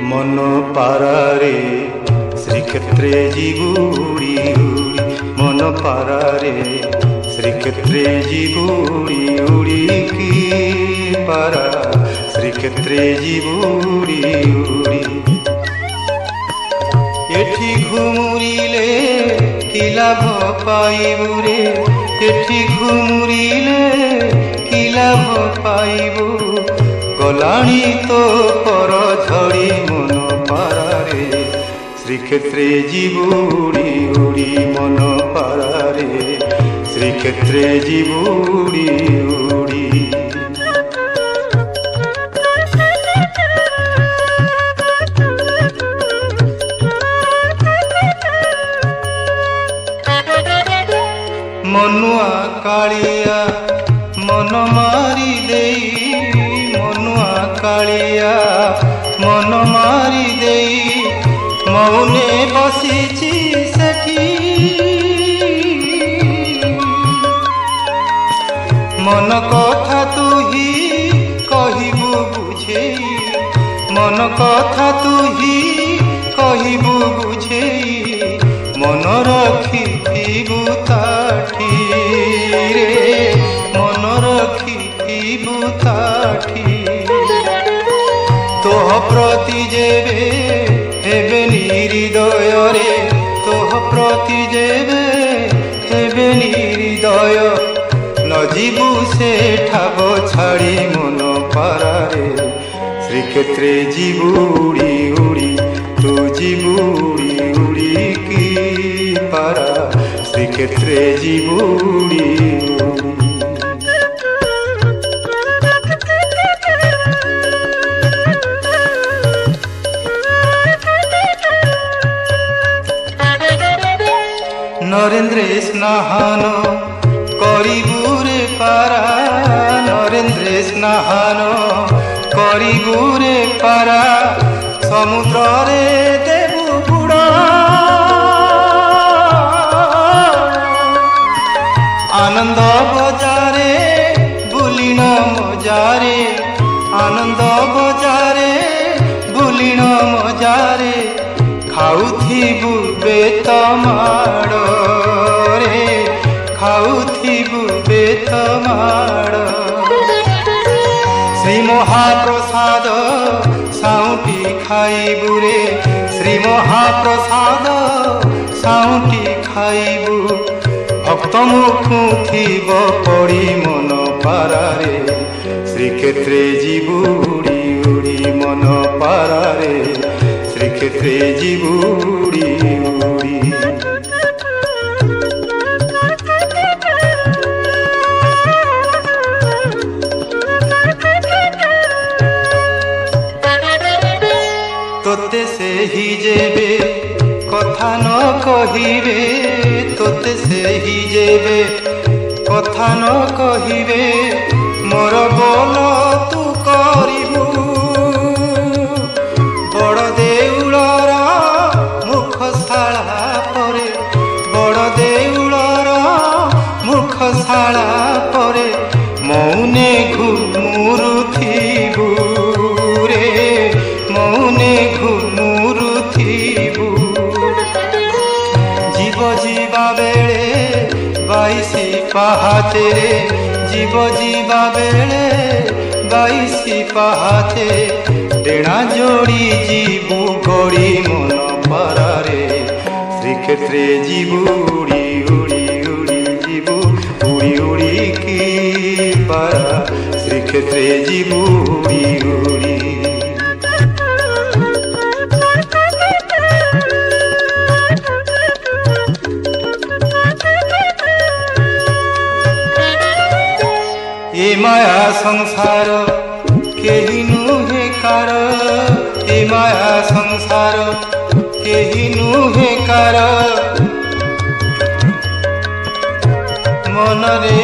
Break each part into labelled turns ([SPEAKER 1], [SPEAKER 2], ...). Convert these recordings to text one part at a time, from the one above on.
[SPEAKER 1] मन पारारे श्रीक्षेत्रे जीवुड़ी उड़ी मन पारारे श्रीक्षेत्रे जीवुड़ी उड़ी की पारा श्रीक्षेत्रे जीवुड़ी उड़ी एठी घुमुरिले कि लाभ पाइबु रे एठी घुमुरिले कि लाभ पाइबु गलाणी तो पर झड़ी मन पारारे श्रीक्षेत्रे जीवुड़ी उड़ी मन पारारे श्रीक्षेत्रे जीवुड़ी उड़ी मनुआ कालिया मन मारी देई मनुआ कालिया मन मारी देई मौने बसीची सेठी मन कथा तू ही कहिबु बुझेई मन कथा तू ही कहिबु बुझेई मन रखिबु ताठी रे मन रखिबु ताठी तोह प्रति जेबे हेबे हृदय रे तोह प्रति जेबे हेबे हृदय न जीवु से ठाब छाड़ी मन पारारे श्रीक्षेत्रे जीवुड़ी उड़ी तू जीवुड़ी उड़ी की पारा श्रीक्षेत्रे जीवुड़ी उड़ी नरेंद्र स्नान करिबु रे पारा नरेंद्र स्नान करिबु रे पारा समुद्र रे देबु बुड़ा आनंद बजारे बुलिन मजारे आनंद बजारे बुलिन मजारे खाउथिबु बेत माड़ रे खाउथिबु बेत माड़ श्री महाप्रसाद साउटी खाइबु रे श्री महाप्रसाद साउटी खाइबु भक्त मुखु थिब पड़ी मन पारारे श्रीक्षेत्रे जीवुड़ी उड़ी मन पारारे श्रीक्षेत्रे जीवुड़ी उड़ी तोते से ही जेबे कथा न कहिबे तोते से ही जेबे कथा न कहिबे मोर बोल तू करिबु बड़ देउलर मुखशाला परे बड़ देउलर मुखशाला परे मौने घुमुरुथिबु रे मौने घुमुरुथिबु जीव जीवा बेले बाईसी पाहाते रे जीव जीवा बेले बाईसी पाहाते डेणा जोड़ी जीवु गड़ी मन पारारे श्रीक्षेत्रे जीवुड़ी उड़ी उड़ी जीवु उड़ी उड़ी की पारा श्रीक्षेत्रे जीवुड़ी उड़ी ए माया संसार केही नुहे कार ए माया संसार केही नुहे कार मन रे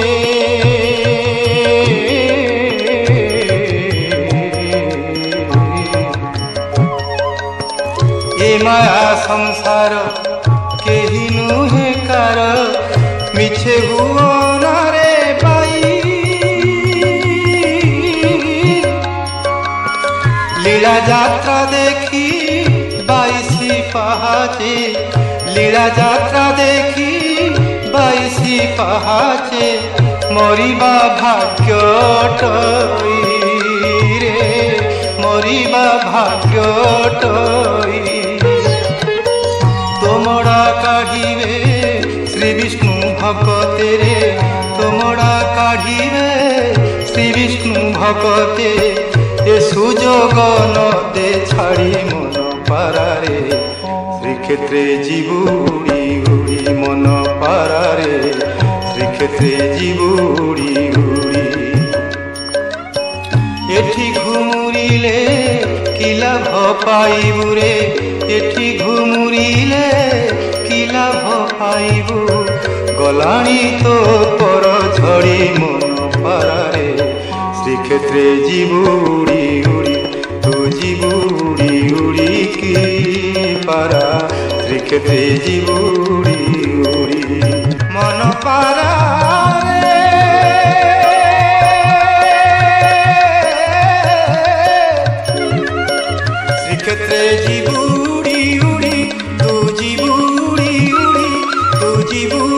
[SPEAKER 1] ए माया संसार केही नुहे कार मिछे हुओ ना रे লীলা যাত্রা দেখি বাইশি পাহাচে, লীলা যাত্রা দেখি বাইশি পাহাচে, মরিবা ভাগ্যটই রে, মরিবা ভাগ্যটই। তোমরা কাঢ়িবে শ্রী বিষ্ণু ভকতেরে, তোমরা কাঢ়িবে শ্রী বিষ্ণু ভকতে, এ সুযোগ নদে ছাড়ি মন পারারে, শ্রীক্ষেত্রে জীবুড়ি উড়ি মন পারারে, শ্রীক্ষেত্রে জীবুড়ি উড়ি। এঠি ঘুমুরিলে কি লাভ পাইবু রে, এঠি ঘুমুরিলে কি লাভ পাইবু, গলাণী তো পর ঝড়ি মন পারারে, শ্রীক্ষেত্রে জীবুড়ি উড়ি, তু জীবুড়ি উড়ি কি পারা, শ্রীক্ষেত্রে জীবুড়ি উড়ি মন পারা রে। শ্রীক্ষেত্রে জীবুড়ি উড়ি, তু জীবুড়ি উড়ি, তু জীবু